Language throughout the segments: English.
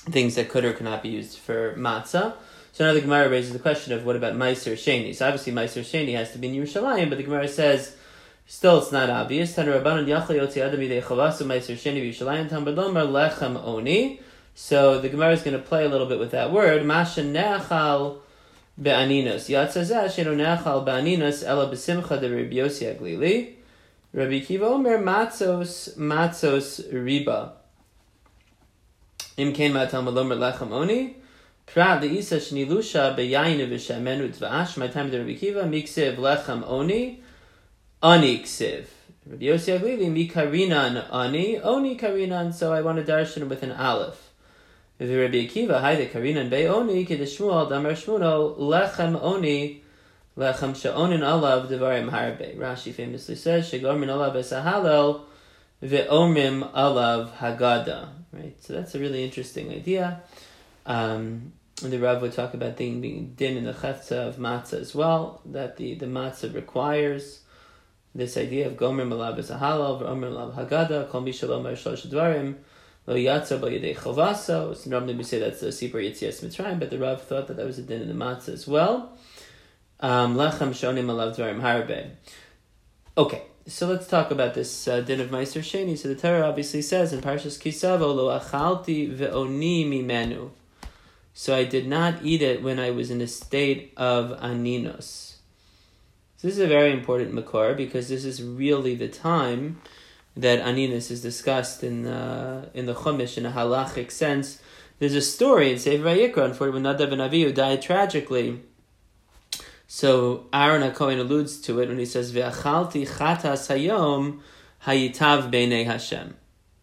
things that could or could not be used for matzah. So now the Gemara raises the question of what about Meiser Sheni? So obviously Meiser Sheni has to be in Yerushalayim, but the Gemara says still it's not obvious. So the Gemara is going to play a little bit with that word. Masha ne'achal be'aninos. Yatzazah sheno ne'achal be'aninos ela b'simcha de Rabbi Yossi Aglili. Rabbi Kiva omer matzos riba. Im kein matam alomer lechem oni. Prat le'isa shnilusha be'yayin v'shemenu tzva'ash. My time to Rabbi Kiva miksiv lechem oni. Ani ksiv. Rabbi Yossi Aglili mi karinan oni karinan. So I want to darshan with an aleph. Rabbi Akiva, hi the karinan be oni ki the Shmuel damar Shmuel lechem oni lechem she'onin alav devarim harbe. Rashi famously says shegormin alav esahalel ve'omrim alav haggadah. Right, so that's a really interesting idea. And the Rav would talk about things being din in the chetza of matzah as well. That the matzah requires this idea of gomrim alav esahalel ve'omrim alav haggadah. Kol mi shalom shlosh dvarim. Lo yatsa ba yedei chavasa. So normally we say that's the Sipur Yetzias Mitzrayim, but the Rav thought that was a din in the matzah as well. Lechem shonim alav dvarim harbe. Okay, so let's talk about this din of Meiser Sheni. So the Torah obviously says in Parshas Kisavo, lo achalti ve'oni mimenu. So I did not eat it when I was in a state of aninos. So this is a very important makor because this is really the time that aninus is discussed in the Chumash in a halachic sense. There's a story in Sefer Vayikra when Nadav and Avihu died tragically. So Aaron HaKohen alludes to it when he says, "Ve'achalti chatas hayom hayitav beinei Hashem."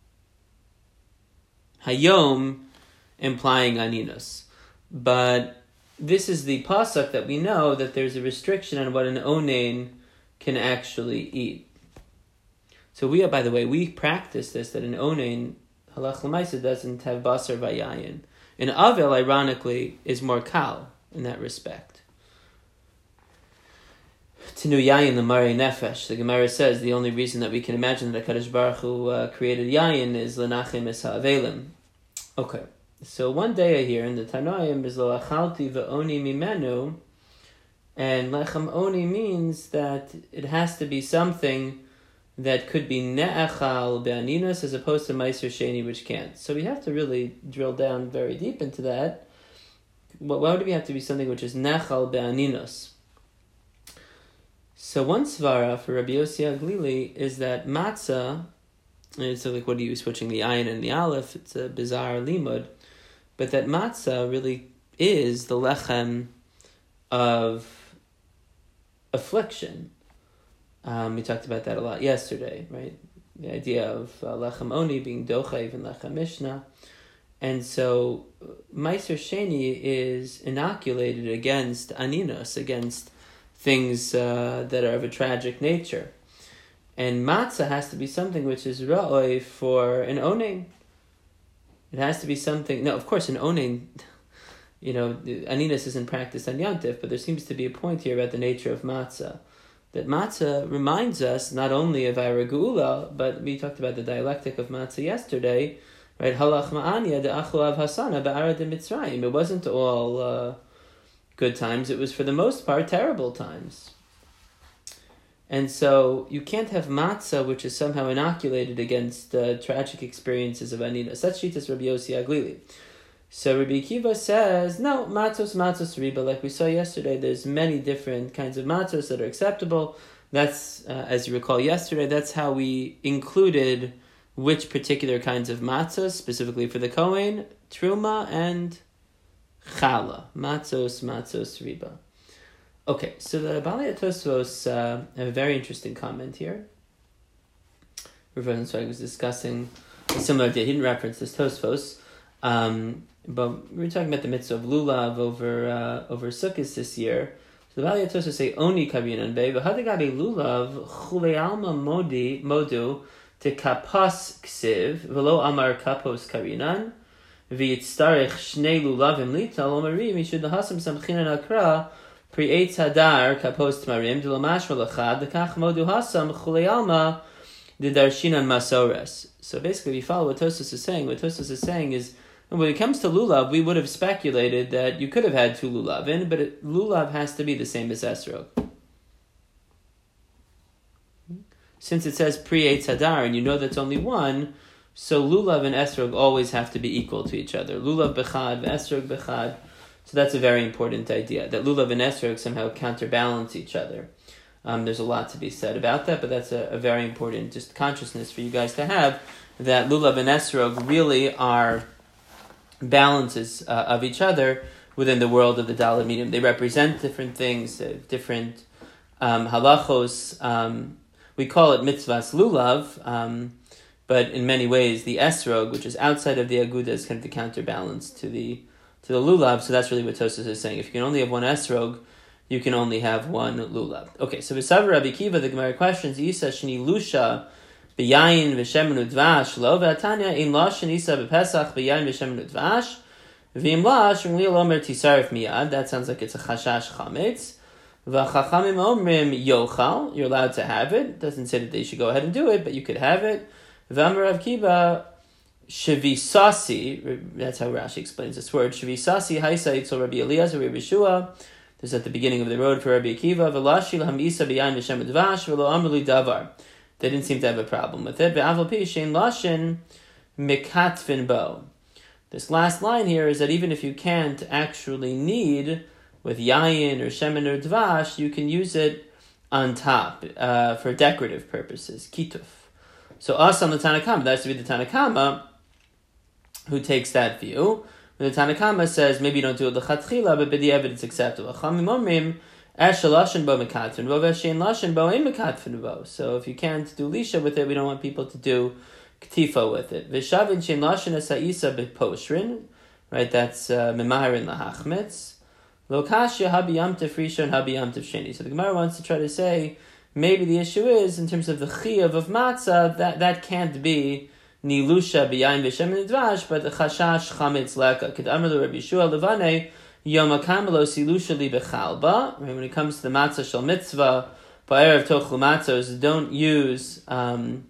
Hayom implying aninus. But this is the pasuk that we know that there's a restriction on what an onein can actually eat. So by the way, we practice this, that an onein, halach l'maisa, doesn't have basar vayayin. An avel, ironically, is more kal in that respect. Tinu yayin l'marei nefesh. The Gemara says the only reason that we can imagine that HaKadosh Baruch Hu created yayin is l'nachem es ha'avelim. Okay, so one day I hear in the Tanoim is lo achalti ve'oni mimenu, and lechem oni means that it has to be something that could be ne'achal be'aninos as opposed to Meiser Sheni, which can't. So we have to really drill down very deep into that. Why would it have to be something which is ne'achal be'aninos? So one svara for Rabbi Yossi Aglili is that matzah, and so like what are you switching the ayin and the aleph? It's a bizarre limud, but that matzah really is the lechem of affliction. We talked about that a lot yesterday, right? The idea of lechem oni being dochayv and lechem mishnah. And so Meiser Sheni is inoculated against aninos, against things that are of a tragic nature. And matzah has to be something which is ra'oi for an onein. It has to be something... No, of course, an onein, aninos isn't practiced on Yantif, but there seems to be a point here about the nature of matzah. That matzah reminds us not only of our geula, but we talked about the dialectic of matzah yesterday, right? Halach ma'anya de achulav hasana ba'ara de Mitzrayim. It wasn't all good times. It was, for the most part, terrible times. And so you can't have matzah which is somehow inoculated against tragic experiences of aninos. That's Shitas Rabbi Yossi Aglili. So Rabbi Akiva says, no, matzos riba. Like we saw yesterday, there's many different kinds of matzos that are acceptable. That's, as you recall yesterday, that's how we included which particular kinds of matzos, specifically for the Kohen, truma and challah. Matzos riba. Okay, so the Balei Tosfos have a very interesting comment here. Rav Rosenzweig was discussing a similar idea. He didn't reference this Tosfos. But we were talking about the mitzvah of lulav over Sukkot this year. So the Balei Tosfos say oni kavinan be v'hadagabe lulav chulei alma modu te kapas ksiv v'lo amar kapos karinan v'yitztarich shnei lulavim lita lo mari mishud lahasam samchinan akra pri eitz hadar kapos tmarim d'lamashma lachad dekach modu hasam chulei alma de darshinan masores. So basically, we follow what Tosfos is saying. What Tosfos is saying is And when it comes to lulav, we would have speculated that you could have had 2 lulav in, but lulav has to be the same as esrog. Since it says pre-Eitz Hadar, and you know that's only 1, so lulav and esrog always have to be equal to each other. Lulav bechad, esrog bechad. So that's a very important idea, that lulav and esrog somehow counterbalance each other. There's a lot to be said about that, but that's a very important just consciousness for you guys to have, that lulav and esrog really are balances of each other within the world of the Dalet Midim. They represent different things, different halachos. We call it mitzvahs lulav, but in many ways the esrog, which is outside of the aguda, is kind of the counterbalance to the lulav. So that's really what Tosfos is saying. If you can only have 1 esrog, you can only have 1 lulav. Okay, so v'savar Rabbi Kiva, the Gemara questions, Yisa shni lusha b'yayin v'shemen udvash lo v'atanya in la shenisa b'pesach b'yayin v'shemen udvash v'im la shengli lomer tisarif miyad. That sounds like it's a chashash chametz. V'chachamim omrim yochal, you're allowed to have it. It doesn't say that they should go ahead and do it, but you could have it. V'amar Rav Kiva Shavisasi, that's how Rashi explains this word. Shavisasi haisa itzol Rabbi Eliezer Rabbi Yeshua. This is at the beginning of the road for Rabbi Akiva. V'lashi l'ham isa b'yayin v'shem advash v'lo amrli davar. They didn't seem to have a problem with it. V'aval pi shein lashin mikatfin bo. This last line here is that even if you can't actually knead with yayin or shemen or dvash, you can use it on top for decorative purposes. Kituf. So us on the Tanakama, that has to be the Tanakama who takes that view. When the Tanakama says maybe you don't do it l'chatchila, but b'di'evid it's acceptable. Chamim omrim esh lashin bo mekatfin bo v'shein lashin bo ein mekatfin bo. So if you can't do lisha with it, we don't want people to do ktifa with it. V'shavin shein lashin esa'isa b'poshrin, right? That's memaharin lahachmetz. Lo kashya habi yamtiv rishon habi yamtiv sheni. So the Gemara wants to try to say maybe the issue is in terms of the chiyav of matzah that can't be nilusha b'yayin v'shemen dvash, but the chashash chametz leka. Kid amar Rabbi Yeshua levane yom hakamelo silusha li bechalba. When it comes to the matzah shel mitzvah, ba'erev tochlu matzos, don't use chalav.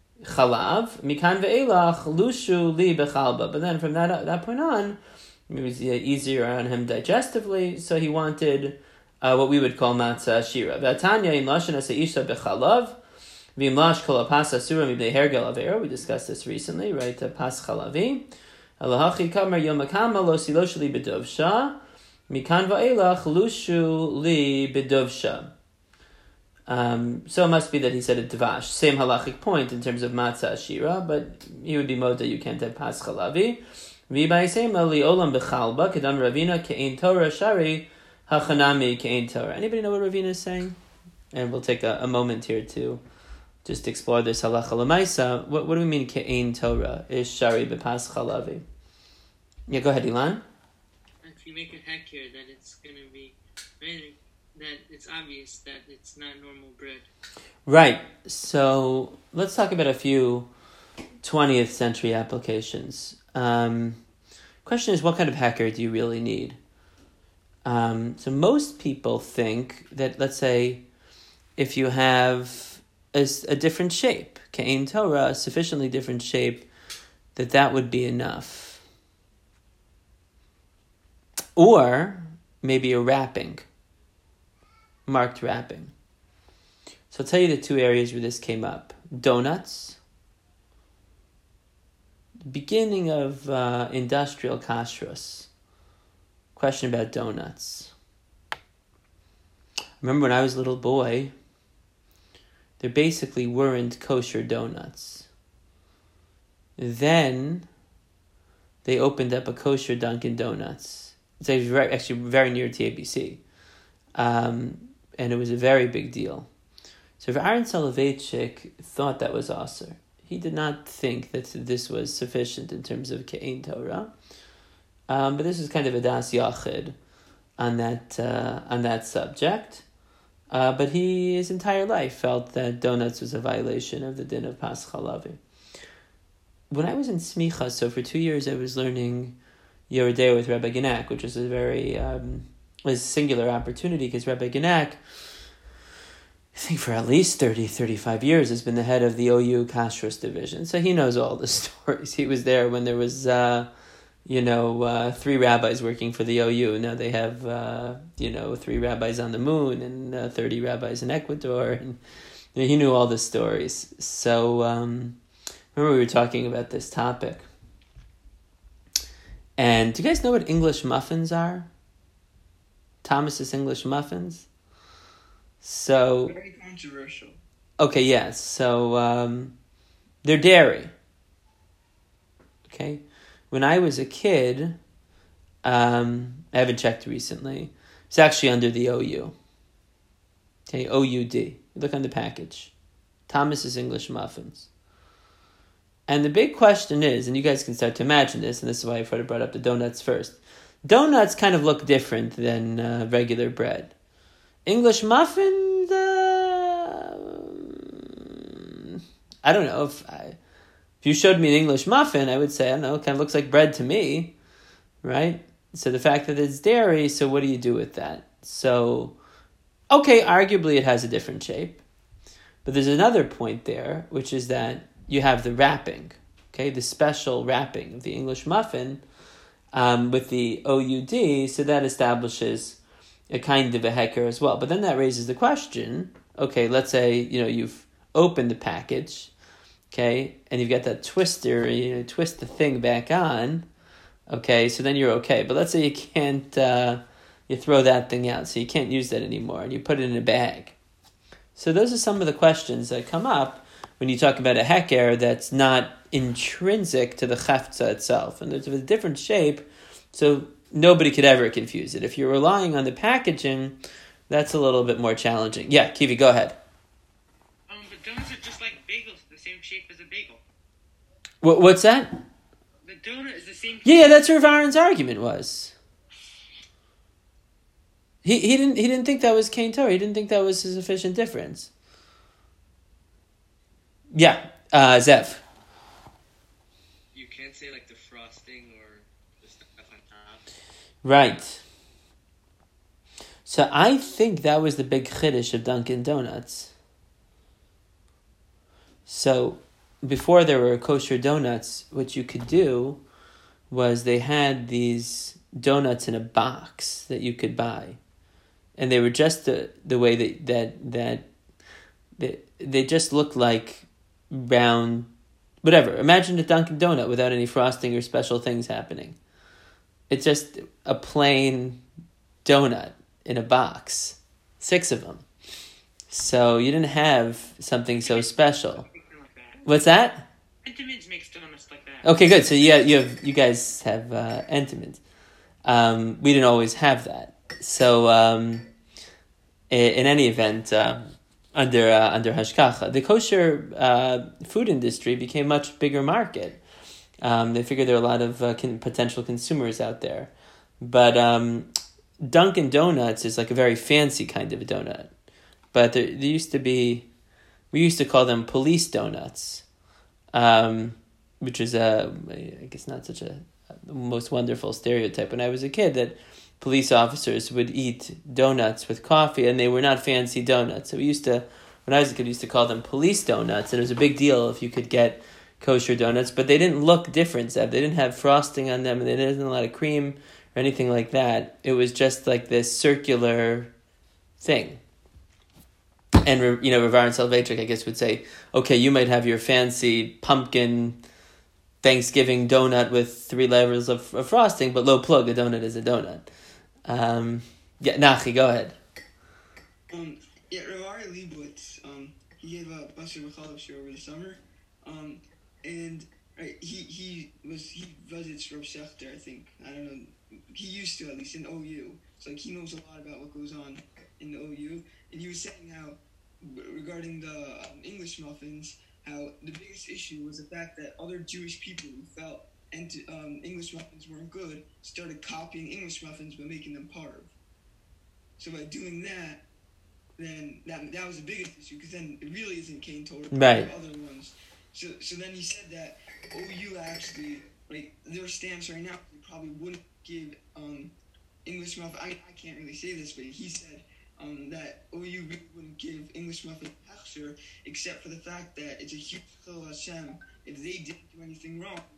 Mikan ve'elach lushu li bechalba. But then from that point on, it was easier on him digestively, so he wanted what we would call matzah shira. V'atanya in lashon asa'isha bechalav. We discussed this recently, right? Pas chalavi. Alahachi kamar yom hakama lo silosh li bedovsha. Mikan va'elach lushu li bedovsha. So it must be that he said a dvash. Same halachic point in terms of matzah ashira, but he would be moda, you can't have pas chalavi. V'ba'isema li olam bechalba kedam ravina ke'ein Torah shari hachanami ke'ein Torah. Anybody know what Ravina is saying? And we'll take a moment here to just explore this halacha l'maisa. What do we mean ke'ein Torah is shari b'pas chalavi? Yeah, go ahead, Ilan. If you make a heck here, that it's going to be, right, that it's obvious that it's not normal bread. Right. So let's talk about a few 20th century applications. Question is, what kind of hecker do you really need? So most people think that, let's say, if you have a different shape, ke'ein Torah, a sufficiently different shape, that would be enough. Or maybe a wrapping, marked wrapping. So I'll tell you the 2 areas where this came up. Donuts, beginning of industrial kashrus. Question about donuts. I remember when I was a little boy, there basically weren't kosher donuts. Then they opened up a kosher Dunkin' Donuts. It's actually very near TABC. And it was a very big deal. So Aaron Soloveitchik thought that was aser. He did not think that this was sufficient in terms of ke'ein Torah. But this is kind of a das yachid on that subject. But he, his entire life, felt that donuts was a violation of the din of pas chalavi. When I was in smicha, so for 2 years I was learning Yeridei with Rabbi Genak, which was a very singular opportunity, because Rabbi Genak, I think for at least 30, 35 years, has been the head of the OU Kashrus division. So he knows all the stories. He was there when there was 3 rabbis working for the OU. Now they have, 3 rabbis on the moon and 30 rabbis in Ecuador. And he knew all the stories. So remember we were talking about this topic. And do you guys know what English muffins are? Thomas's English muffins? So very controversial. Okay, yes. So they're dairy. Okay? When I was a kid, I haven't checked recently. It's actually under the OU. Okay, OUD. Look on the package. Thomas's English Muffins. And the big question is, and you guys can start to imagine this, and this is why I brought up the donuts first. Donuts kind of look different than regular bread. English muffins, I don't know. If you showed me an English muffin, I would say, I don't know, it kind of looks like bread to me, right? So the fact that it's dairy, so what do you do with that? So, okay, arguably it has a different shape. But there's another point there, which is that you have the wrapping, okay, the special wrapping of the English muffin with the OUD, so that establishes a kind of a heker as well. But then that raises the question, okay, let's say, you've opened the package, okay, and you've got that twister, twist the thing back on, okay, so then you're okay. But let's say you can't, you throw that thing out, so you can't use that anymore, and you put it in a bag. So those are some of the questions that come up when you talk about a heker that's not intrinsic to the chefza itself. And there's a different shape, so nobody could ever confuse it. If you're relying on the packaging, that's a little bit more challenging. Yeah, Kiwi, go ahead. But donuts are just like bagels, the same shape as a bagel. What's that? The donut is the same shape. Yeah, that's where Varen's argument was. He didn't think that was Kain Torah. He didn't think that was a sufficient difference. Yeah, Zev. You can't say like the frosting or the stuff on top. Right. So I think that was the big chiddush of Dunkin' Donuts. So before there were kosher donuts, what you could do was they had these donuts in a box that you could buy. And they were just the way that they just looked like round, whatever. Imagine a Dunkin' Donut without any frosting or special things happening. It's just a plain donut in a box, 6 of them. So you didn't have something so special. What's that? Entenmann's makes donuts like that. Okay, good. So you guys have Entenmann's. We didn't always have that. So in any event, under Hashkacha, the kosher food industry became a much bigger market. They figured there are a lot of potential consumers out there. But Dunkin' Donuts is like a very fancy kind of a donut. But there used to be, we used to call them police donuts, which is I guess not such a most wonderful stereotype. When I was a kid, that police officers would eat donuts with coffee, and they were not fancy donuts. So when I was a kid, we used to call them police donuts, and it was a big deal if you could get kosher donuts, but they didn't look different, Zeb. They didn't have frosting on them, and they didn't have a lot of cream or anything like that. It was just like this circular thing. And, Rav Aaron Soloveitchik, I guess, would say, okay, you might have your fancy pumpkin Thanksgiving donut with 3 layers of frosting, but low plug, a donut is a donut. Nachi, go ahead. Rav Ari Leibowitz, he gave a Basar B'Chalav show over the summer, and right, he visits Rav Shechter, I think. I don't know. He used to, at least, in OU. So he knows a lot about what goes on in the OU. And he was saying how, regarding the English muffins, how the biggest issue was the fact that other Jewish people who felt English muffins weren't good started copying English muffins but making them parv. So by doing that, then that was the biggest issue, because then it really isn't Kain Torah, right? Other ones. So then he said that OU actually, like, their stance right now, they probably wouldn't give English muffin. I can't really say this, but he said that OU really wouldn't give English muffin hechsher, except for the fact that it's a huge chilul Hashem if they didn't do anything wrong,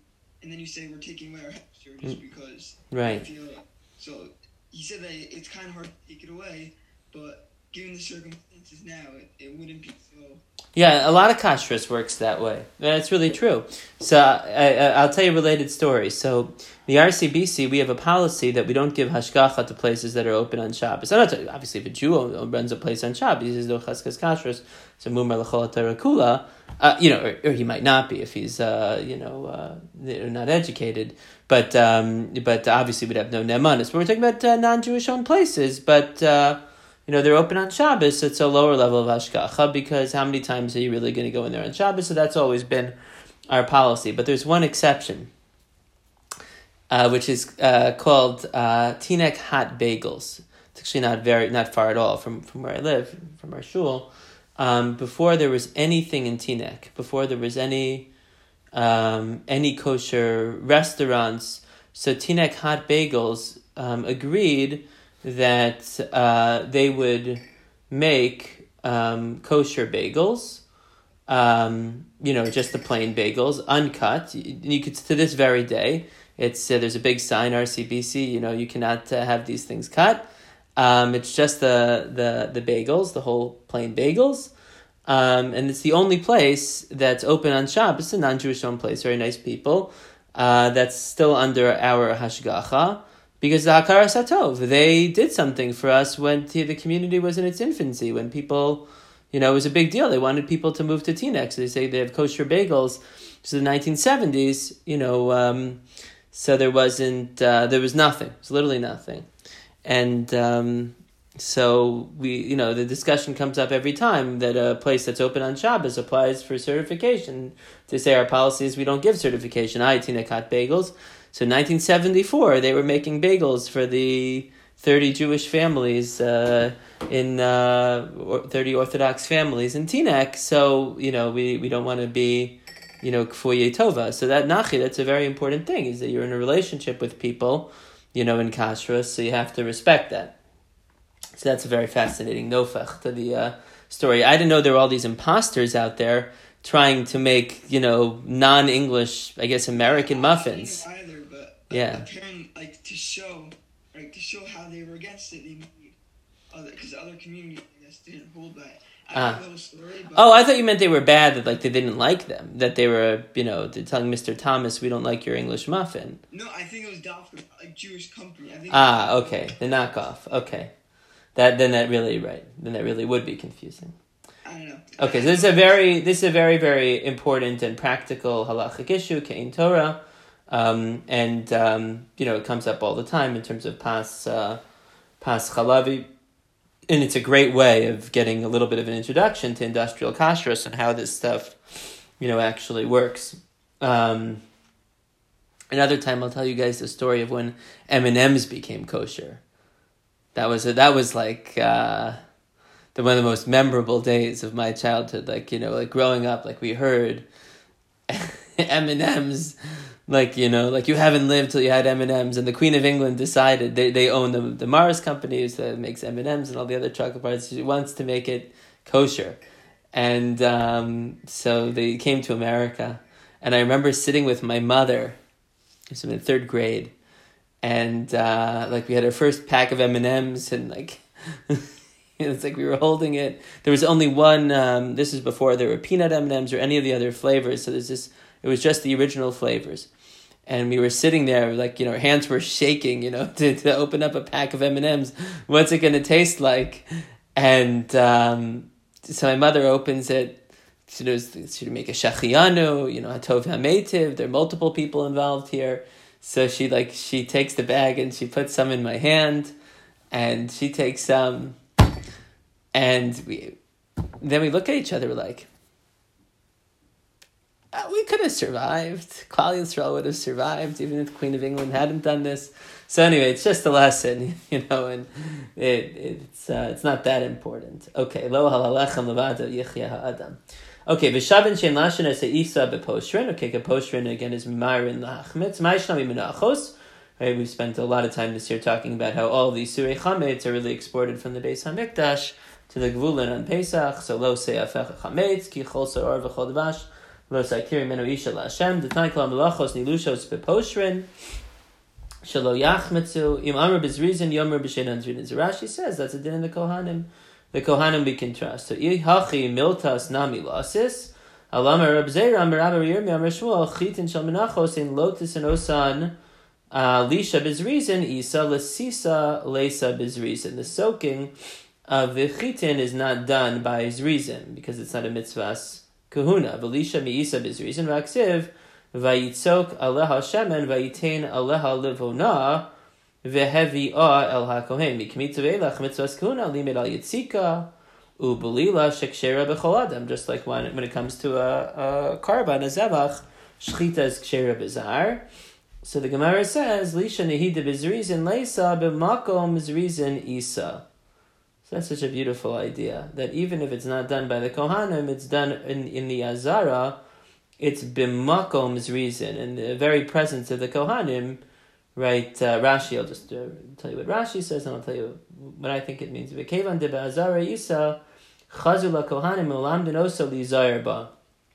and then you say we're taking away our hechsher just because. Right. So he said that it's kind of hard to take it away, but given the circumstances now, it wouldn't be so. Yeah, a lot of kashrus works that way. That's really true. So I'll tell you a related story. So the RCBC, we have a policy that we don't give hashgacha to places that are open on Shabbos. Obviously, if a Jew runs a place on Shabbos, he says no chaskas kashrus, so mumar l'chol Torah kula. Or he might not be if he's not educated. But obviously we'd have no nemanis. But we're talking about non-Jewish owned places. But they're open on Shabbos. It's a lower level of hashgacha because how many times are you really going to go in there on Shabbos? So that's always been our policy. But there's one exception, which is called Teaneck hot bagels. It's actually not far at all from where I live, from our shul. Before there was anything in Teaneck, before there was any kosher restaurants, so Teaneck hot bagels agreed that they would make kosher bagels, just the plain bagels, uncut. You could, to this very day, it's there's a big sign, RCBC, you cannot have these things cut. It's just the bagels, the whole plain bagels. And it's the only place that's open on Shabbos. It's a non-Jewish owned place, very nice people. That's still under our hashgacha. Because the Hakara Satov, they did something for us when the community was in its infancy, when people, it was a big deal. They wanted people to move to Teaneck. So they say they have kosher bagels. So the 1970s, so there was nothing. It was literally nothing. And so we, the discussion comes up every time that a place that's open on Shabbos applies for certification. To say our policy is we don't give certification. Teaneck hot bagels. So in 1974, they were making bagels for the 30 Jewish families in 30 Orthodox families in Teaneck. So, we don't want to be, kfuye tova. So that's a very important thing, is that you're in a relationship with people, in kashrus, so you have to respect that. So that's a very fascinating nofach to the story. I didn't know there were all these imposters out there trying to make, non-English, I guess, American muffins. Yeah. Apparently, to show how they were against it, they made because other communities, I guess, didn't hold that. I don't know the story, but I thought you meant they were bad, that they didn't like them, that they were, they're telling Mr. Thomas, we don't like your English muffin. No, I think it was Dalford, a Jewish company. Okay, the knockoff. Okay, then that really would be confusing. I don't know. Okay, so this is a very, very important and practical halachic issue, Kein Torah. It comes up all the time in terms of pas chalavi, and it's a great way of getting a little bit of an introduction to industrial kashrus and how this stuff, actually works. Another time I'll tell you guys the story of when M&Ms became kosher. That was like one of the most memorable days of my childhood. Growing up, we heard M&Ms. You haven't lived till you had M&Ms, and the Queen of England decided they own the Mars company that makes M&Ms and all the other chocolate bars. She wants to make it kosher, and so they came to America. And I remember sitting with my mother. I was in third grade, and we had our first pack of M&Ms, and it's we were holding it. There was only one. This is before there were peanut M&Ms or any of the other flavors. So it was just the original flavors. And we were sitting there, our hands were shaking, to open up a pack of M&Ms. What's it going to taste like? And so my mother opens it. She make a shachianu, hatov hametiv. There are multiple people involved here. So she takes the bag and she puts some in my hand. And she takes some. And then we look at each other we could have survived. Klal Yisrael would have survived even if the Queen of England hadn't done this. So anyway, it's just a lesson, and it's not that important. Okay, lo halalechem levado yichya ha'adam. Okay, v'shavin shein lashon es ha'isa b'poshrin. Okay, poshrin again is mimarin la'achmetz. Ma'ishnami minachos. Right, we've spent a lot of time this year talking about how all these surei chametz are really exported from the Beis Hamikdash to the Gvulin on Pesach. So lo se'afech chametz ki chol sa'or v'chol dvash. Lo sakiri menu isha la'Hashem. D'tnai kol melachos nilushos beposhrin. Shelo yachmetzu. Im amar b'zrizin yomer b'shein anzrin. So Rashi says that's a din in the Kohanim. The Kohanim we can trust. So hachi miltas nami lasis. Alama Reb Zeira Amar Rabbi Yirmiyah Amar Shmuel Chitin Shel Menachos in Lotus and Osan Lisha Bizrizin Isa Lesisa Lesa Bizrizin. The soaking of the chitin is not done by Zrizin because it's not a mitzvahs kahuna. V'lisha miisa Bizrizin Vaksiv Vayitzok Aleha Shemen Vayitain Aleha Livona Vehevi'ah El HaKohen Mikmitz Ve'elach Mitzvahs Kahuna Limed Al Yitzika Ubelila Shekshera B'chol Adam. Just like when it comes to a karban, a zevach, shchita is kshera b'zar. So the Gemara says, Lisha nehida b'zrizin leisa b'makom zrizin isa. So that's such a beautiful idea, that even if it's not done by the Kohanim, it's done in the Azara, it's b'makom zrizin, in the very presence of the Kohanim, right? Rashi, I'll just tell you what Rashi says, and I'll tell you what I think it means. V'kevan de b'azara isa, chazula kohanim ulam denosa lizayir ba.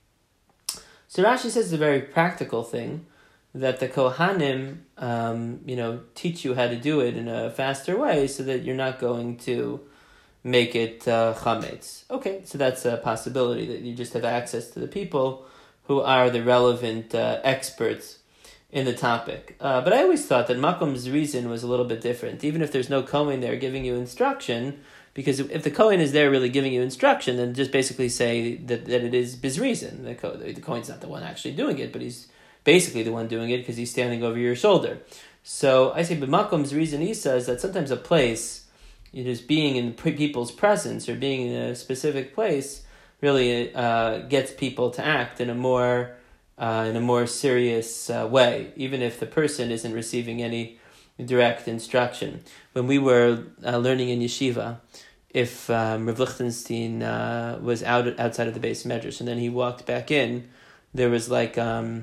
So Rashi says it's a very practical thing, that the Kohanim, teach you how to do it in a faster way, so that you're not going to make it chametz. Okay, so that's a possibility, that you just have access to the people who are the relevant experts in the topic. But I always thought that Makom Zrizin was a little bit different. Even if there's no Kohen there giving you instruction, because if the Kohen is there really giving you instruction, then just basically say that it is Bizrizin. The Kohen's not the one actually doing it, but he's basically the one doing it because he's standing over your shoulder. So I say, but Makom Zrizin Isa is that sometimes a place, just being in people's presence or being in a specific place, really gets people to act in a more serious way, even if the person isn't receiving any direct instruction. When we were learning in yeshiva, if Rav Lichtenstein was outside of the base medrash and then he walked back in, there was like a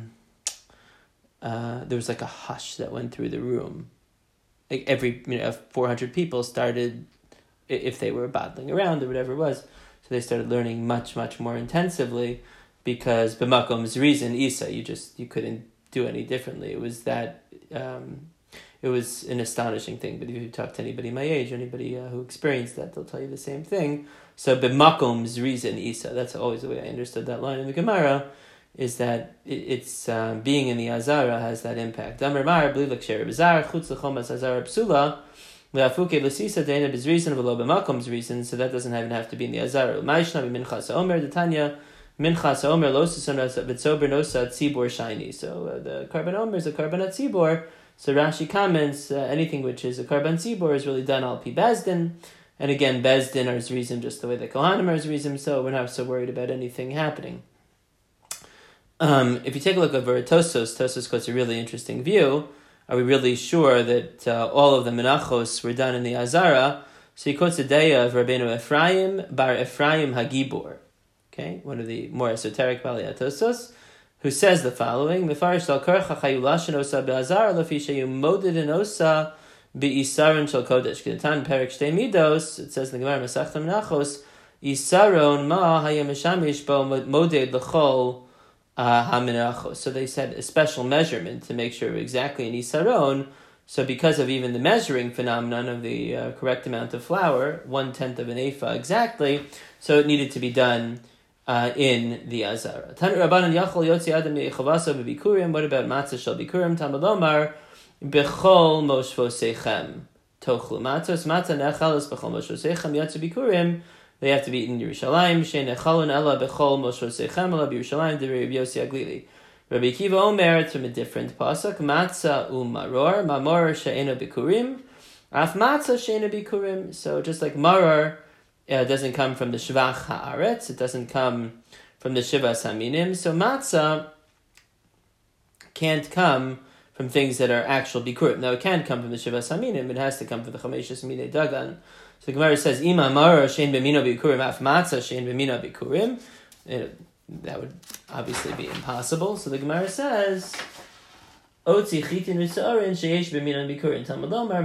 hush that went through the room. Like every 400 people started, if they were bottling around or whatever it was, so they started learning much, much more intensively, because b'makom zrizin isa, you couldn't do any differently. It was that it was an astonishing thing. But if you talk to anybody my age, anybody who experienced that, they'll tell you the same thing. So b'makom zrizin isa, that's always the way I understood that line in the Gemara, is that it's being in the Azara has that impact. Amar mar bli l'ksher b'zar chutz l'chomas Azara psula le'afuke l'sisa deina b'zrizin v'lo b'makom zrizin. So that doesn't even have to be in the Azara. Ma'ishna b'minchas omer d'tanya. Minchas Omer Losuson Vitzober Nosa Tzibor Shiny. So the Karban Omer is a Karban Tzibor. So Rashi comments anything which is a Karban Tzibor is really done al pi Bezdin. And again, Bezdin are Zrizim just the way the Kohanim are Zrizim, so we're not so worried about anything happening. If you take a look over at Tosos quotes a really interesting view. Are we really sure that all of the Menachos were done in the Azara? So he quotes a daya of Rabbeinu Ephraim bar Ephraim Hagibor. Okay, one of the more esoteric Balei Tosos, who says the following: Mefarish al karcha chayulashin osa be'azar lafi sheyu moded in osa be'isaron shel kodesh. Ketan perik shtei midos. It says in the Gemara Masechta Menachos, isaron ma hayem mishamish bo moded l'chol hamenachos. So they said a special measurement to make sure exactly in isaron. So because of even the measuring phenomenon of the correct amount of flour, 1/10 of an ephah exactly, so it needed to be done in the Azara. What about matzah shel bikurim? Tamalomar bechol moshvosechem tochlu matzos matzah nechalos bechol moshvosechem yatzu bikurim. They have to be eaten in Yerushalayim. Shein nechalon ela bechol moshvosechem ela b'Yerushalayim. The Rabbi Yossi Aglili. Rabbi Kiva Omer, it's from a different pasuk. Matzah u'maror mamor she'ena bikurim. Af matzah she'ena bikurim. So just like maror. It doesn't come from the Shvach Haaretz. It doesn't come from the Shivas Haminim. So matzah can't come from things that are actual bikurim. Now it can come from the Shivas Haminim. It has to come from the Chameshus Minei Dagan. So the Gemara says, "Ima maror shein b'mino bikurim, af matzah shein b'mino bikurim." That would obviously be impossible. So the Gemara says, "Otzi chitin v'sa'arin sheyesh b'mino bikurim." Talmud Omar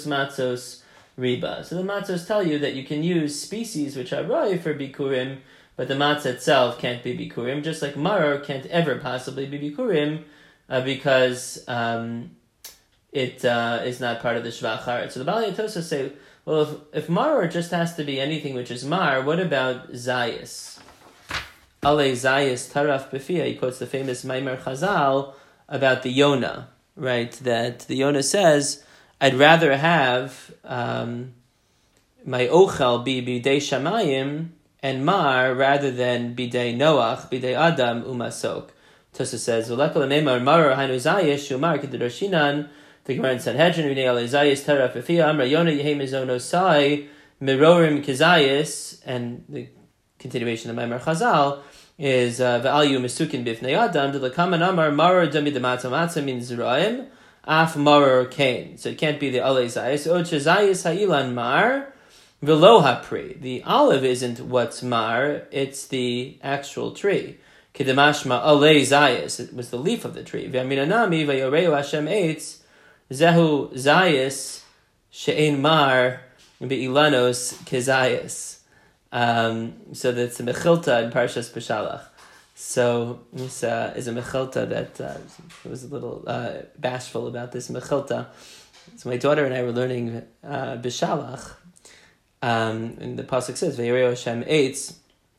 matzos riba. So the matzos tell you that you can use species which are roi for bikurim, but the matzah itself can't be bikurim, just like maror can't ever possibly be bikurim because it is not part of the shvach haaretz. So the Balei Tosafos say, well, if maror just has to be anything which is mar, what about zayis? Ale zayis taraf b'fiyah. He quotes the famous Maimer Chazal about the Yonah, right? That the Yonah says, I'd rather have my ochel be bidei shamayim and mar rather than bidei Noach, bidei Adam umasok. Tosafos says, "V'lekol neimar maror hainu zayish umar k'deroshinan." The Gemara in Sanhedrin, "V'nei ale zayis taraf b'fiyah amra Yonah yehem mizono sai mirorim kizayis," and the continuation of Maimer Chazal is v'alyu mesukin b'fnei Adam. The lekaman amar maror dami d'matzah. Matzah means zeraim. Af maror kain. So it can't be the ale zayis. O chazayis ha'ilan mar. V'lo hapri. The olive isn't what's mar, it's the actual tree. Kedemashma ale zayis. It was the leaf of the tree. V'aminanami v'yoreu Hashem eitz. Zehu zayis she'ein mar be'ilanos kezayis. So that's a mechilta in Parshas Beshalach. So this is a mechilta that was a little bashful about this mechilta. So my daughter and I were learning Beshalach. And the pasuk says, "Vayireu Hashem eitz."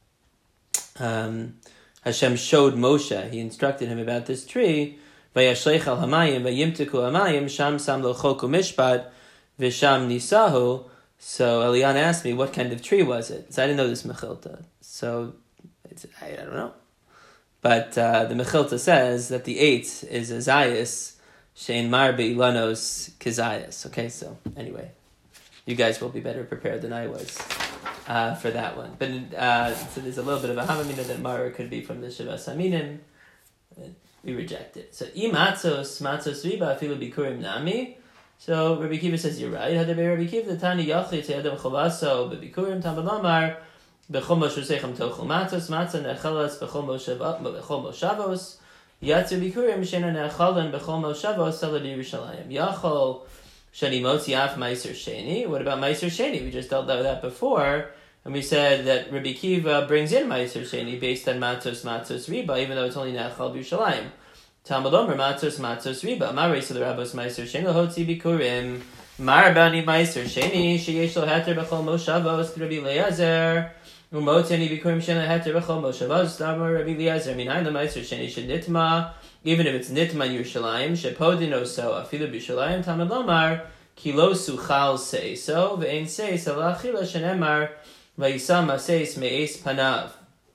Hashem showed Moshe. He instructed him about this tree. Vayashleich al hamayim vayimtiku hamayim sham sam lo choku mishpat v'sham nisahu. So Eliana asked me, what kind of tree was it? So I didn't know this mechilta. So I don't know. But the mechilta says that the eitz is a zayis shein mar be'ilanos kizayis. Okay, so anyway. You guys will be better prepared than I was for that one. But so there's a little bit of a hamamina that maror could be from the Shivas Haminim. We reject it. So matzos riba afilu bikurim nami. So Rabbi Kiva says you're right. Hadabei Rabbi Kiva the tani yachli teyadam cholaso bebikurim tambalamar bechol moshusechem tochel matzos matzah nechalas bechol moshavos yatzu bikurim shena nechalan bechol moshavos salad Yerushalayim yachol. Shani motzi af meiser sheni. What about meiser sheni? We just dealt with that before, and we said that Rabbi Kiva brings in meiser sheni based on matzos riba, even though it's only nachal b'Yerushalayim. Talmud Omer matzos riba. Marei so the rabbos meiser sheni lahotzi bikurim. Mar bani meiser sheni sheyesh lo heter b'chol moshavos Rabbi Eliezer. Umotzi bikurim sheni heter b'chol moshavos Damar Rabbi Eliezer. Minayin the meiser sheni shenitma. Even if it's nitma Yerushalayim, shepodin so afilu b'Yerushalayim Talmud Lomar kilo suchal seiso ve'ein seis alachila shenemar vayisam aseis me'es panav.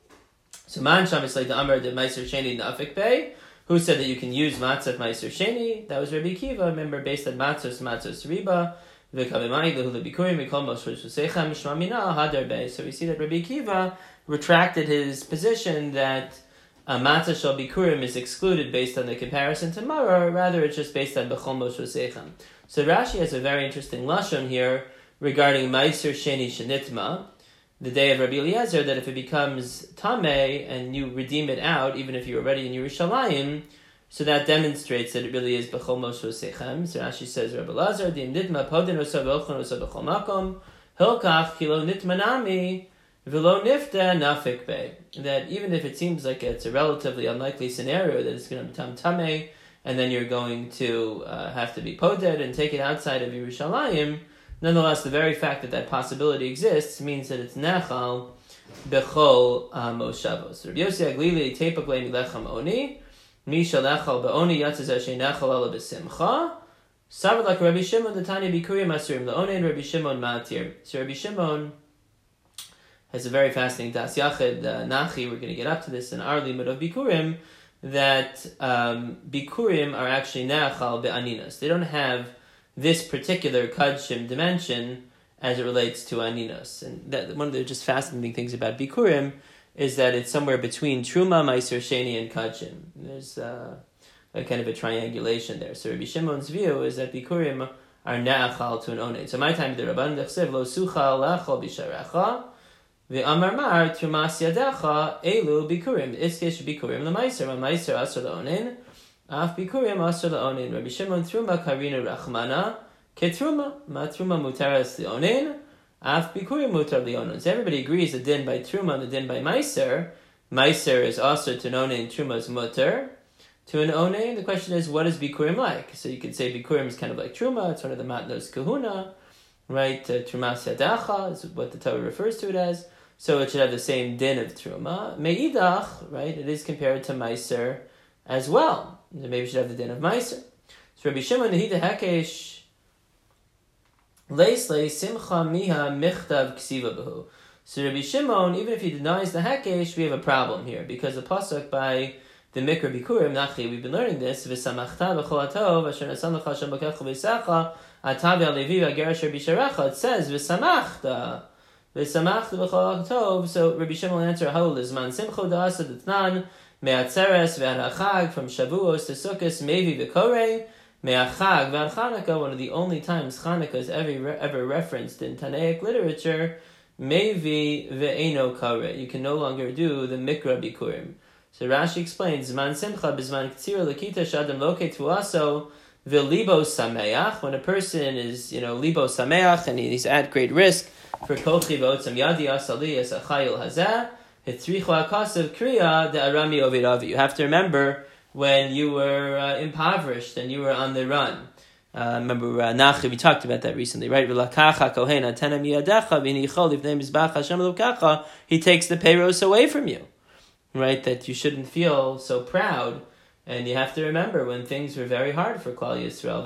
So man sham is like the Amar de Meiser Sheni Nafik Bey, who said that you can use matzah Meiser Sheni. That was Rabbi Kiva. Remember, based on matzos riba v'kavimai lehu lebikurim v'kol moshev shuseicha mishma mina hadar bey. So we see that Rabbi Kiva retracted his position that matzah shel bikurim is excluded based on the comparison to maror, rather it's just based on bechol moshe sechem. So Rashi has a very interesting lashon here regarding meiser sheni shenitma, the day of Rabbi Eliezer, that if it becomes tameh and you redeem it out, even if you're already in Yerushalayim, so that demonstrates that it really is bechol moshe sechem. So Rashi says, Rabbi Eliezer, dim nitma podin osa v'ochon osa bechol makom, hilkach kilo nitma nami, v'lo nifta nafik bey. That even if it seems like it's a relatively unlikely scenario that it's going to become tameh, and then you're going to have to be poded and take it outside of Yerushalayim, nonetheless, the very fact that that possibility exists means that it's nechal bechol moshavos. Rabbi Yossi Aglili teipaklei milechem oni, mi shalechal be'oni yatzaz asher nechal ala b'simcha. Savar like Rabbi Shimon the tani bikurim asurim le'oni, and Rabbi Shimon matir. So Rabbi Shimon has a very fascinating Das Yachid Nachi. We're going to get up to this in our limud of Bikurim, that Bikurim are actually Neachal be'aninos. They don't have this particular Kadshim dimension as it relates to Aninos. And that, one of the just fascinating things about Bikurim is that it's somewhere between Truma, Meiser Sheni, and Kadshim. There's a kind of a triangulation there. So Rabbi Shimon's view is that Bikurim are Neachal to an Onein. So my time the Rabban Dechsev lo suchal lechal bisharecha. Ve'amar mar trumas yadecha elu bikurim. Iskish bikurim l'maiser. Ma'maiser asur la'onin. Af bikurim asur la'onin. Rabbi Shimon truma karinu rachmana. Ketruma. Ma truma mutaras la'onin. Af bikurim mutar lionon. So everybody agrees the din by truma and the din by meiser. Meiser is also to an one and truma is mutar. To an one, the question is, what is bikurim like? So you could say bikurim is kind of like truma. It's one of the matnos kahuna, right? Trumas yadacha is what the Torah refers to it as. So it should have the same din of truma. Meidach, right? It is compared to meiser as well. So maybe it should have the din of meiser. So Rabbi Shimon Nehida Hekesh Leislei Simcha Miha Michtav Ksiva Behu. So Rabbi Shimon, even if he denies the Hekesh, we have a problem here because the pasuk by the Mikra Bikurim Nachi, we've been learning this. V'samachta b'chol hatov asher nasan lecha Hashem b'kecha v'yisacha atav ya'levi v'ager asher b'sharecha. It says v'samachta b'chol hatov. So Rabbi Shimon will answer how lizman simcho da'asa d'tnan me'atzeres ve'anachag from Shavuos to Sukkos mevi v'korei. Me'achag v'ad Chanukah, one of the only times Chanukah is ever referenced in Tanaic literature, mevi ve'eno kare. You can no longer do the Mikra Bikurim. So Rashi explains, Zman Simcha b'zman k'tzira l'kita shadam loke tuaso v'libo sameach. When a person is, libo sameach, and he's at great risk for kochi v'otzam yadi asali as achayil hazeh, hitzrichu akasav kriya de'arami oviravi. You have to remember when you were impoverished and you were on the run. Remember, Nachi, we talked about that recently, right? He takes the peiros away from you, right? That you shouldn't feel so proud. And you have to remember when things were very hard for Klal Yisrael,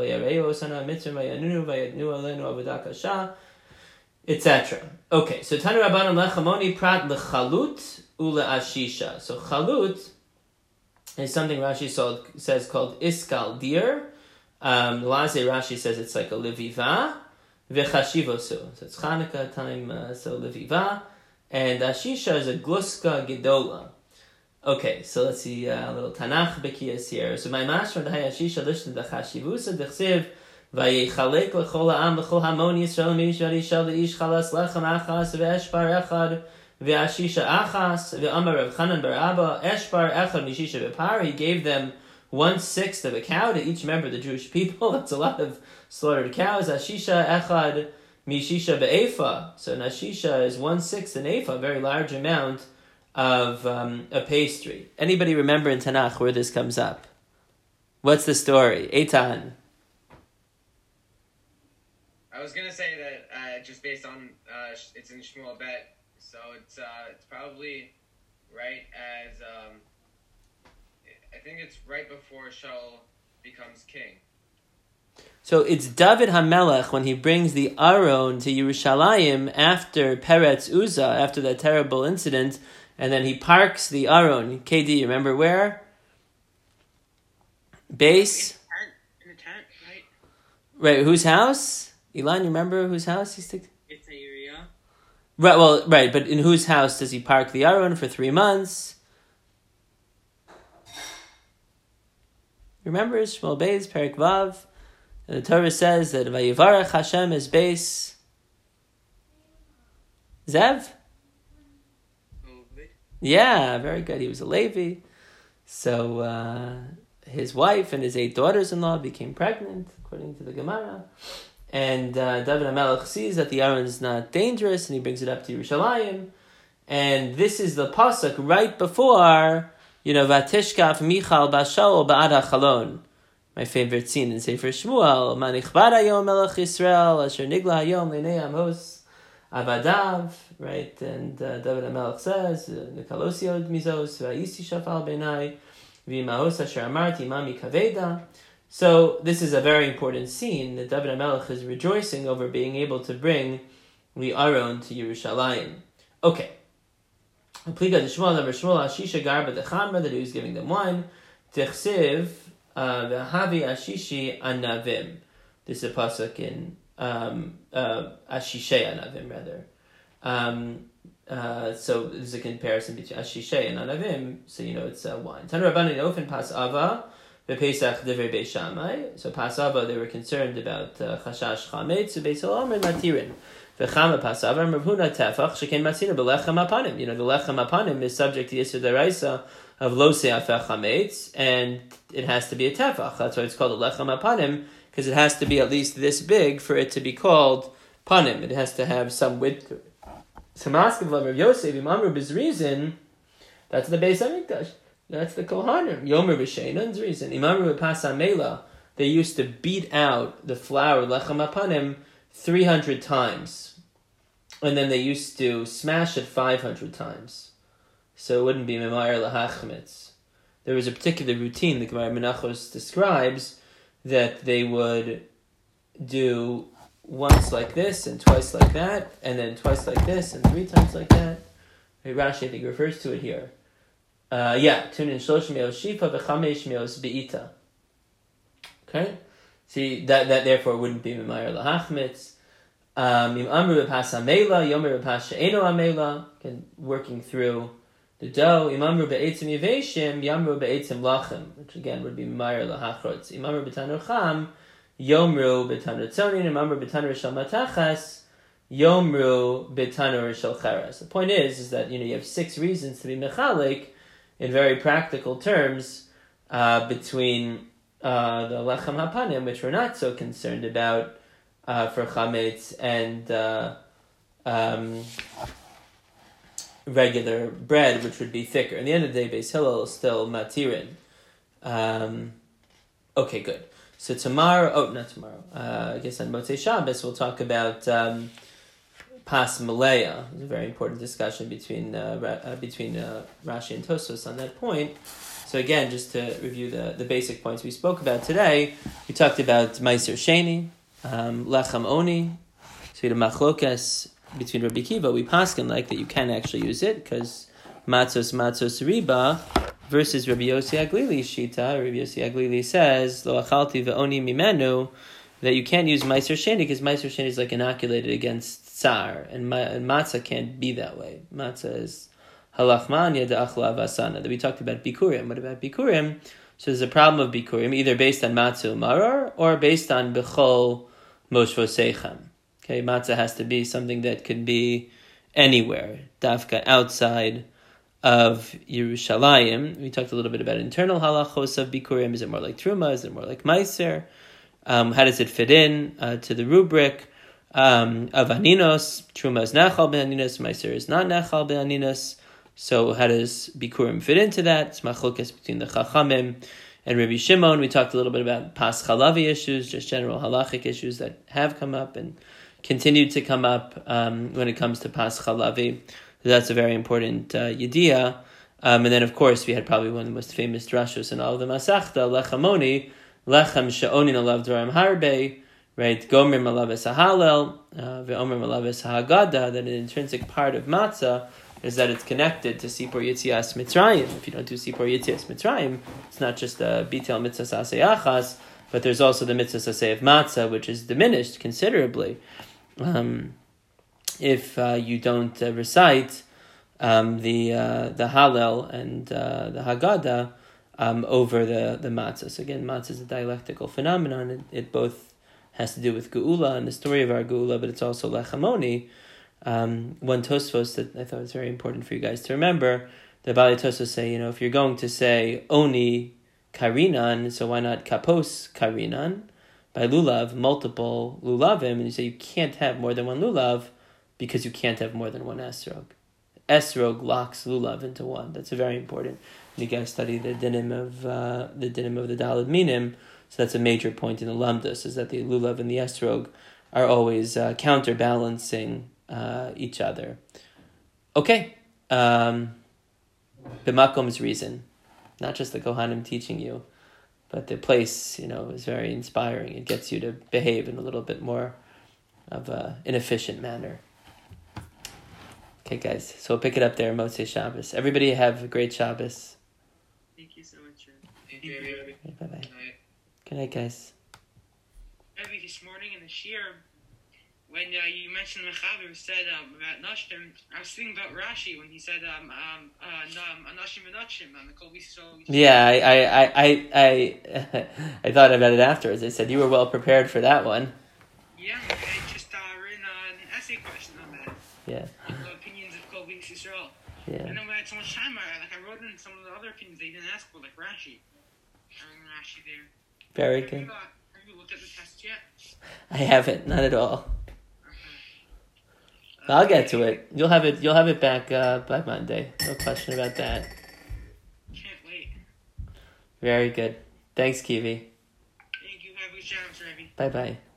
etc. Okay, so Tanu Rabbanan lechamoni prat lechalut ule ashisha. So chalut is something Rashi says called iskal dir. Laze Rashi says it's like a leviva v'chashivosu. So it's Chanukah time, so leviva, and ashisha is a gluska gedola. Okay, so let's see a little Tanakh bekiyas here. So my master the ashisha lishna the chashivusa dechsiv vayichalek lechol ha'am lechol hamon Yisrael mishari shal leish chalas lechem achas ve'eshbar echad. Ve'ashisha achas ve'amar Rav Chanan bar Abba eshbar echad mishisha v'par. He gave them 1/6 of a cow to each member of the Jewish people. That's a lot of slaughtered cows. Ashisha echad mishisha be'efa. So an ashisha is 1/6 an efa, a very large amount of a pastry. Anybody remember in Tanakh where this comes up? What's the story? Eitan. I was gonna say that just based on it's in Shmuel Bet. So it's probably right as I think it's right before Shaul becomes king. So it's David HaMelech when he brings the Aron to Yerushalayim after Peretz Uzzah, after that terrible incident, and then he parks the Aron. KD, you remember where? Base? In a tent, right? Right, whose house? Elon, you remember whose house he sticks? It's a Uriah. Right, well, right, but in whose house does he park the Aron for 3 months? Remember Shmuel Beis, Perek Vav? And the Torah says that Vayivarach Hashem is Beis Zev? Yeah, very good. He was a Levi. So his wife and his 8 daughters-in-law became pregnant, according to the Gemara. And David HaMelech sees that the Aron is not dangerous, and he brings it up to Yerushalayim. And this is the pasuk right before, Vatishkaf Michal Bashal Ba'ad HaChalon. My favorite scene in Sefer Shmuel. Manichbar Hayom Melech Yisrael, Asher Nigla Hayom L'nei Amos Avadav. Right? And David HaMelech says, Nikalosio Mizos, Va'isi Shafal Benai, V'imahos Asher Amarti Mami Kaveda. So this is a very important scene that David HaMelech is rejoicing over being able to bring the Aron to Yerushalayim. Okay. Pliga de Shmuel number Shmuel Ashisha Garba de Chamra, that he was giving them wine. Techsiv v'havi Ashishi Anavim. This is a pasuk in Ashishei Anavim rather. So this is a comparison between Ashishei and Anavim. So it's wine. Tanu Rabbanan Ofen Pas Ava v'Pesach Divrei Beis Shammai. So Pas Ava they were concerned about Chashash Chametz. So Beis Hillel and Matirin. The lechem apanim is subject to Yisur Daraisa of lo se'afeh chametz, and it has to be a tefach. That's why it's called a lechem apanim, because it has to be at least this big for it to be called panim. It has to have some width to it. So Maskav Rav Yosef, Imamru Bizrizin, that's the Beis HaMikdash. That's the Kohanim. Yomer B'Sheinon's reason. Imamru B'Pas HaMela, they used to beat out the flour, Lechem HaPanim, 300 times. And then they used to smash it 500 times. So it wouldn't be Memayar Lahachmitz. There was a particular routine the Gemara Menachos describes that they would do once like this and twice like that, and then twice like this and 3 times like that. Rashi, I think, refers to it here. Tunin shlosh meos shifa v'chamesh meos be'ita. Okay? See, that therefore wouldn't be Memayar Lahachmitz. Im amru b'pas hamela, yomer b'pas she'eno hamela, working through the dough. Imamru be'etzim yiveshim, yamru be'etzim lachem, which again would be Memayar Lahachrotz. Imamru b'tanur cham, yomru b'tanur tzonin, imamru b'tanur shel matachas, yomru b'tanur shel cheres. The point is that you have 6 reasons to be mechalik in very practical terms between the lechem hapanim, which we're not so concerned about for chametz, and regular bread, which would be thicker. In the end of the day, Beis Hillel is still matirin. Okay, good. So not tomorrow. I guess on Motzei Shabbos we'll talk about Pas Malaya. It's a very important discussion between Rashi and Tosfos on that point. So again, just to review the basic points we spoke about today, we talked about Meiser Sheni, Lechem Oni. So we had a machlokas between Rabbi Kiva. We paskin like that you can actually use it because matzos riba versus Rabbi Yossi Aglili shita. Rabbi Yossi Aglili says lo achalti ve'oni mimenu, that you can't use Meiser Sheni because Meiser Sheni is like inoculated against tsar, and matzah can't be that way. Matzah is halachman yada achla vasana. That we talked about bikurim. What about bikurim? So there's a problem of bikurim either based on matzah umaror or based on bechol moshvosechem. Okay, matzah has to be something that could be anywhere, dafka outside of Yerushalayim. We talked a little bit about internal halachos of bikurim. Is it more like truma? Is it more like meiser? How does it fit in to the rubric of aninos? Truma is nachal be'aninos, meiser is not nachal be'aninos. So how does bikurim fit into that? It's machlokas between the chachamim and Rabbi Shimon. We talked a little bit about pas chalavi issues, just general halachic issues that have come up and continue to come up when it comes to pas chalavi. So that's a very important yediyah. And then, of course, we had probably one of the most famous drashos in all of the Masechta, lechamoni, lechem she'onin alav dvarim harbe, right? Gomrim alav es hahalel, ve'omrim alav es hagada, that an intrinsic part of matzah is that it's connected to Sipor Yitzias Mitzrayim. If you don't do Sipor Yitzias Mitzrayim, it's not just a bitel mitzvah saseh achas, but there's also the mitzvah saseh of matzah, which is diminished considerably if you don't recite the Hallel and the Haggadah over the matzah. So again, matzah is a dialectical phenomenon. It both has to do with Geula and the story of our Geula, but it's also lechamoni. One Tosfos that I thought was very important for you guys to remember, the Bali Tosfos say, if you're going to say oni karinan, so why not kapos karinan? By lulav, multiple lulavim, and you say you can't have more than one lulav because you can't have more than one esrog. Esrog locks lulav into one. That's very important. You guys study the dinim of the Daled Minim, so that's a major point in the Lamdas, is that the lulav and the esrog are always counterbalancing each other. Okay. B'makom's reason, not just the Kohanim teaching you, but the place, is very inspiring. It gets you to behave in a little bit more of an efficient manner. Okay, guys, so we'll pick it up there, Motzei Shabbos. Everybody have a great Shabbos. Thank you so much, Ren. Thank you, everybody. Bye-bye. Good night, guys. Maybe this morning in the Shir, when you mentioned Mechaber said about Nashim, I was thinking about Rashi when he said Anashim and Nashim and the Kol Yisrael. Yeah, I thought about it afterwards. I said you were well prepared for that one. Yeah, I just written an essay question on that. Yeah. The opinions of Kol Yisrael. Yeah. And then we had so much time, I wrote in some of the other opinions they didn't ask for, like Rashi. Rashi there. Very good. Have you looked at the test yet? I haven't, not at all. Okay. I'll get to it. You'll have it. You'll have it back by Monday. No question about that. Can't wait. Very good. Thanks, Kiwi. Thank you. Have a good job, Rebbe. Bye bye.